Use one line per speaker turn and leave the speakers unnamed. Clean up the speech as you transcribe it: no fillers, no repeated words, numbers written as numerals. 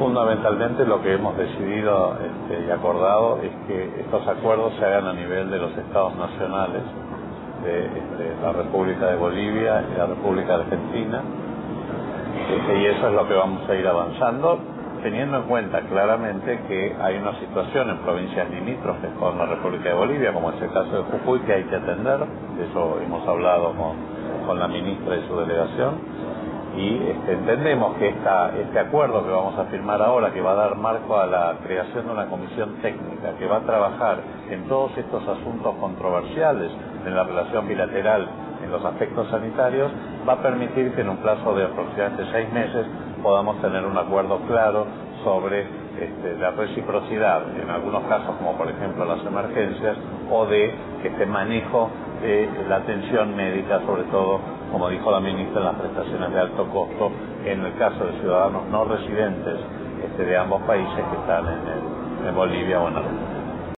Fundamentalmente lo que hemos decidido y acordado es que estos acuerdos se hagan a nivel de los estados nacionales de la República de Bolivia y la República Argentina, y eso es lo que vamos a ir avanzando, teniendo en cuenta claramente que hay una situación en provincias limítrofes con la República de Bolivia, como es el caso de Jujuy, que hay que atender. De eso hemos hablado con la ministra y su delegación. Y entendemos que este acuerdo que vamos a firmar ahora, que va a dar marco a la creación de una comisión técnica que va a trabajar en todos estos asuntos controversiales en la relación bilateral en los aspectos sanitarios, va a permitir que en un plazo de aproximadamente 6 meses podamos tener un acuerdo claro sobre la reciprocidad en algunos casos, como por ejemplo las emergencias, o de este manejo de la atención médica, sobre todo, como dijo la ministra, en las prestaciones de alto costo, en el caso de ciudadanos no residentes de ambos países que están en Bolivia o en Argentina.